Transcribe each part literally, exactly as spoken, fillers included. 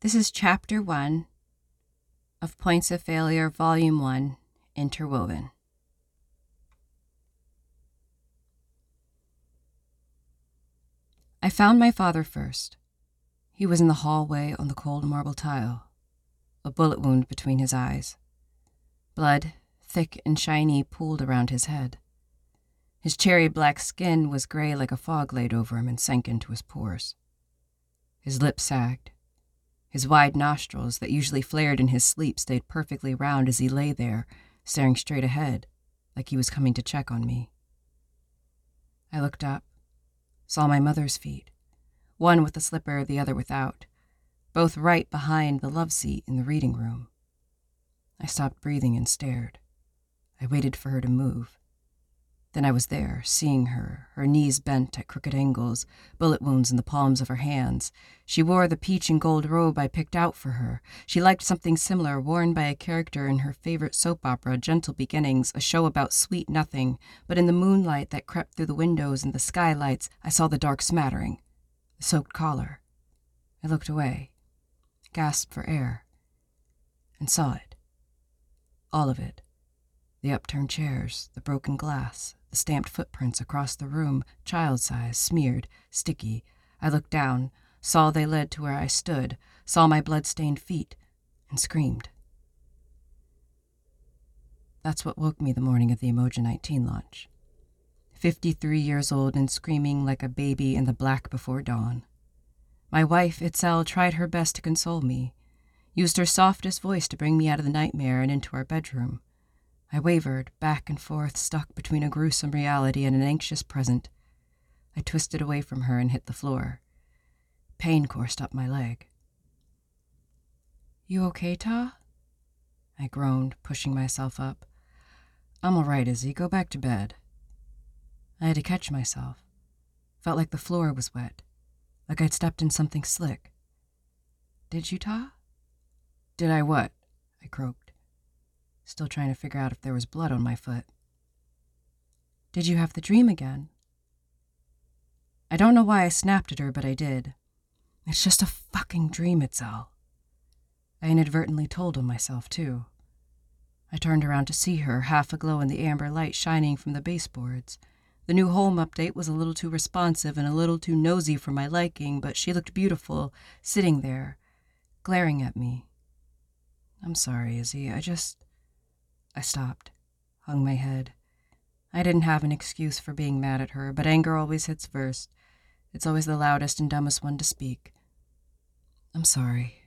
This is Chapter one of Points of Failure, Volume one, Interwoven. I found my father first. He was in the hallway on the cold marble tile, a bullet wound between his eyes. Blood, thick and shiny, pooled around his head. His cherry black skin was gray like a fog laid over him and sank into his pores. His lips sagged. His wide nostrils, that usually flared in his sleep, stayed perfectly round as he lay there, staring straight ahead, like he was coming to check on me. I looked up, saw my mother's feet, one with a slipper, the other without, both right behind the love seat in the reading room. I stopped breathing and stared. I waited for her to move. Then I was there, seeing her, her knees bent at crooked angles, bullet wounds in the palms of her hands. She wore the peach and gold robe I picked out for her. She liked something similar, worn by a character in her favorite soap opera, Gentle Beginnings, a show about sweet nothing. But in the moonlight that crept through the windows and the skylights, I saw the dark smattering, the soaked collar. I looked away, gasped for air, and saw it. All of it. The upturned chairs, the broken glass, the stamped footprints across the room, child-size, smeared, sticky. I looked down, saw they led to where I stood, saw my blood-stained feet, and screamed. That's what woke me the morning of the Emoji teen launch. Fifty-three years old and screaming like a baby in the black before dawn. My wife, Itzel, tried her best to console me, used her softest voice to bring me out of the nightmare and into our bedroom. I wavered, back and forth, stuck between a gruesome reality and an anxious present. I twisted away from her and hit the floor. Pain coursed up my leg. "You okay, Ta?" I groaned, pushing myself up. "I'm all right, Izzy. Go back to bed." I had to catch myself. Felt like the floor was wet, like I'd stepped in something slick. "Did you, Ta?" "Did I what?" I croaked, still trying to figure out if there was blood on my foot. "Did you have the dream again?" I don't know why I snapped at her, but I did. "It's just a fucking dream, Itzel." I inadvertently told on myself, too. I turned around to see her, half aglow in the amber light shining from the baseboards. The new home update was a little too responsive and a little too nosy for my liking, but she looked beautiful, sitting there, glaring at me. "I'm sorry, Izzy. I just..." I stopped, hung my head. I didn't have an excuse for being mad at her, but anger always hits first. It's always the loudest and dumbest one to speak. "I'm sorry."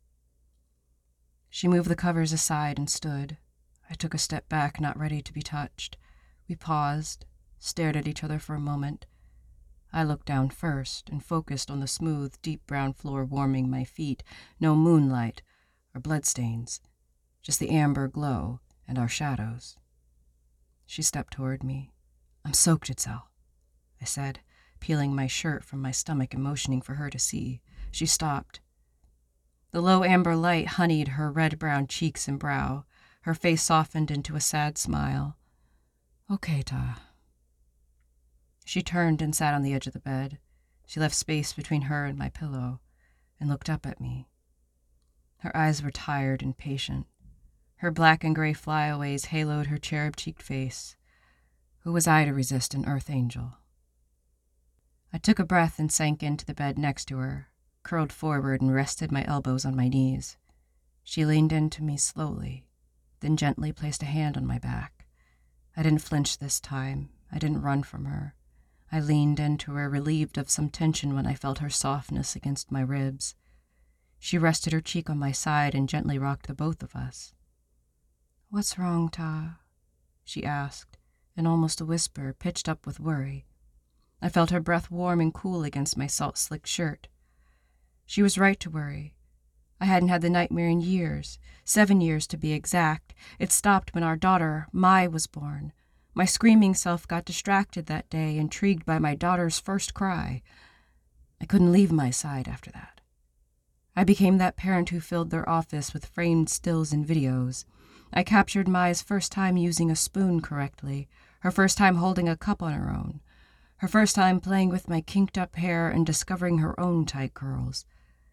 She moved the covers aside and stood. I took a step back, not ready to be touched. We paused, stared at each other for a moment. I looked down first and focused on the smooth, deep brown floor warming my feet. No moonlight or bloodstains, just the amber glow and our shadows. She stepped toward me. "I'm soaked, Itzel," I said, peeling my shirt from my stomach and motioning for her to see. She stopped. The low amber light honeyed her red-brown cheeks and brow. Her face softened into a sad smile. "Okay, Ta." She turned and sat on the edge of the bed. She left space between her and my pillow and looked up at me. Her eyes were tired and patient. Her black and gray flyaways haloed her cherub-cheeked face. Who was I to resist an earth angel? I took a breath and sank into the bed next to her, curled forward and rested my elbows on my knees. She leaned into me slowly, then gently placed a hand on my back. I didn't flinch this time. I didn't run from her. I leaned into her, relieved of some tension when I felt her softness against my ribs. She rested her cheek on my side and gently rocked the both of us. "What's wrong, Ta?" she asked, in almost a whisper, pitched up with worry. I felt her breath warm and cool against my salt-slick shirt. She was right to worry. I hadn't had the nightmare in years, seven years to be exact. It stopped when our daughter, Mai, was born. My screaming self got distracted that day, intrigued by my daughter's first cry. I couldn't leave my side after that. I became that parent who filled their office with framed stills and videos. I captured Mai's first time using a spoon correctly, her first time holding a cup on her own, her first time playing with my kinked-up hair and discovering her own tight curls.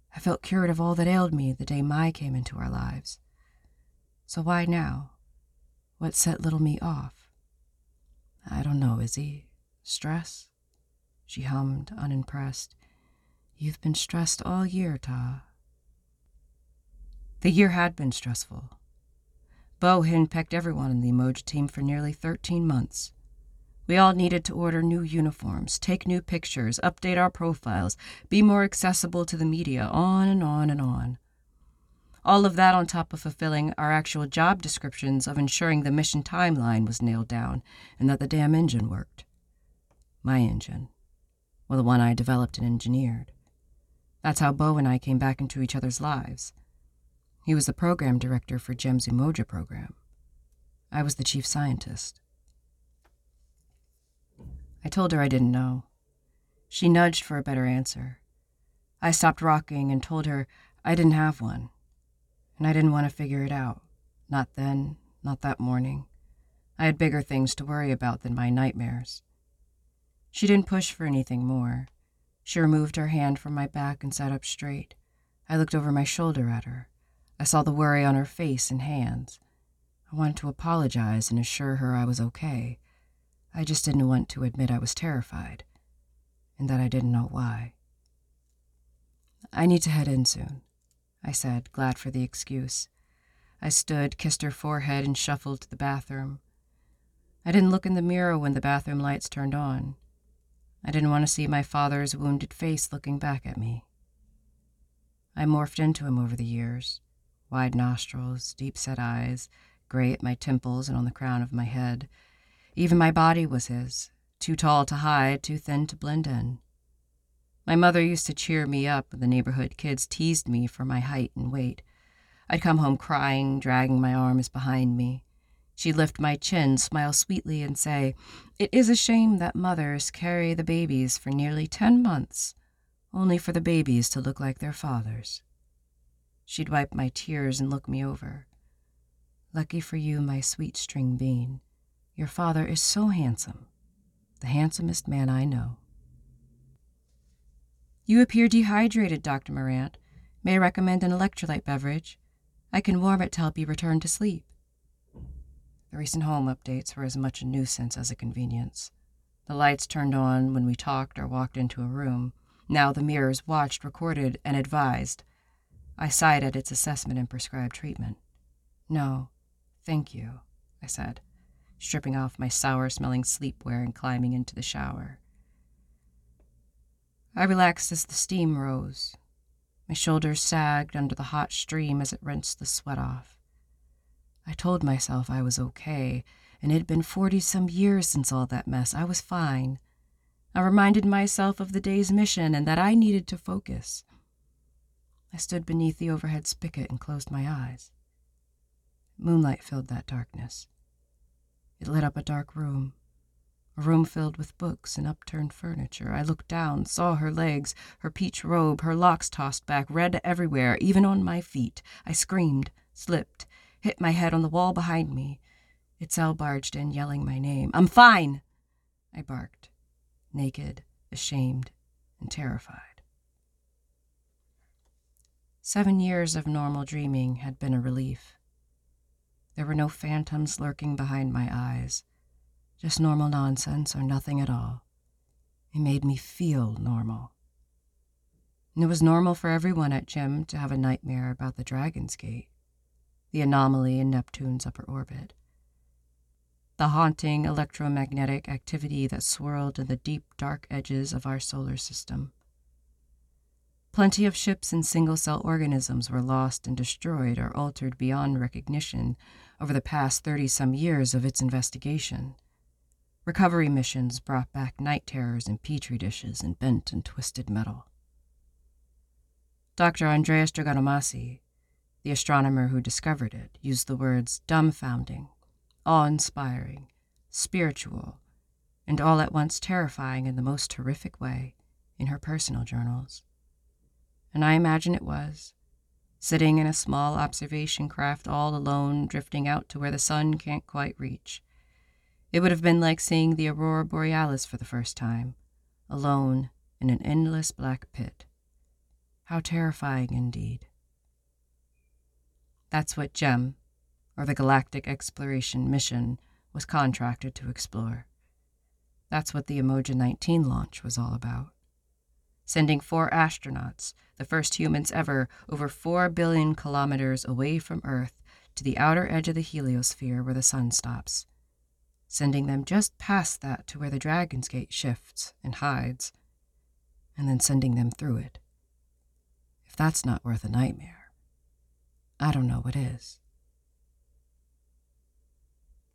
I felt cured of all that ailed me the day Mai came into our lives. So why now? What set little me off? I don't know, Izzy. Stress? She hummed, unimpressed. You've been stressed all year, Ta. The year had been stressful. Bo henpecked everyone in the emoji team for nearly thirteen months. We all needed to order new uniforms, take new pictures, update our profiles, be more accessible to the media, on and on and on. All of that on top of fulfilling our actual job descriptions of ensuring the mission timeline was nailed down and that the damn engine worked. My engine. Well, the one I developed and engineered. That's how Bo and I came back into each other's lives. He was the program director for Jem's Umoja program. I was the chief scientist. I told her I didn't know. She nudged for a better answer. I stopped rocking and told her I didn't have one. And I didn't want to figure it out. Not then, not that morning. I had bigger things to worry about than my nightmares. She didn't push for anything more. She removed her hand from my back and sat up straight. I looked over my shoulder at her. I saw the worry on her face and hands. I wanted to apologize and assure her I was okay. I just didn't want to admit I was terrified, and that I didn't know why. I need to head in soon, I said, glad for the excuse. I stood, kissed her forehead, and shuffled to the bathroom. I didn't look in the mirror when the bathroom lights turned on. I didn't want to see my father's wounded face looking back at me. I morphed into him over the years. Wide nostrils, deep-set eyes, gray at my temples and on the crown of my head. Even my body was his, too tall to hide, too thin to blend in. My mother used to cheer me up when the neighborhood kids teased me for my height and weight. I'd come home crying, dragging my arms behind me. She'd lift my chin, smile sweetly, and say, "It is a shame that mothers carry the babies for nearly ten months, only for the babies to look like their fathers." She'd wipe my tears and look me over. "Lucky for you, my sweet string bean. Your father is so handsome, the handsomest man I know." "You appear dehydrated, Doctor Morant. May I recommend an electrolyte beverage? I can warm it to help you return to sleep." The recent home updates were as much a nuisance as a convenience. The lights turned on when we talked or walked into a room. Now the mirrors watched, recorded, and advised. I sighed at its assessment and prescribed treatment. "No, thank you," I said, stripping off my sour-smelling sleepwear and climbing into the shower. I relaxed as the steam rose. My shoulders sagged under the hot stream as it rinsed the sweat off. I told myself I was okay, and it had been forty-some years since all that mess. I was fine. I reminded myself of the day's mission and that I needed to focus. I stood beneath the overhead spigot and closed my eyes. Moonlight filled that darkness. It lit up a dark room, a room filled with books and upturned furniture. I looked down, saw her legs, her peach robe, her locks tossed back, red everywhere, even on my feet. I screamed, slipped, hit my head on the wall behind me. Itzel barged in, yelling my name. "I'm fine!" I barked, naked, ashamed, and terrified. Seven years of normal dreaming had been a relief. There were no phantoms lurking behind my eyes, just normal nonsense or nothing at all. It made me feel normal. And it was normal for everyone at Jem to have a nightmare about the Dragon's Gate, the anomaly in Neptune's upper orbit, the haunting electromagnetic activity that swirled in the deep, dark edges of our solar system. Plenty of ships and single-cell organisms were lost and destroyed or altered beyond recognition over the past thirty-some years of its investigation. Recovery missions brought back night terrors in petri dishes and bent and twisted metal. Doctor Andreas Dragonomasi, the astronomer who discovered it, used the words dumbfounding, awe-inspiring, spiritual, and all at once terrifying in the most horrific way in her personal journals. And I imagine it was, sitting in a small observation craft all alone, drifting out to where the sun can't quite reach. It would have been like seeing the aurora borealis for the first time, alone in an endless black pit. How terrifying indeed. That's what GEM, or the Galactic Exploration Mission, was contracted to explore. That's what the Emoja nineteen launch was all about. Sending four astronauts, the first humans ever, over four billion kilometers away from Earth to the outer edge of the heliosphere where the sun stops. Sending them just past that to where the Dragon's Gate shifts and hides, and then sending them through it. If that's not worth a nightmare, I don't know what is.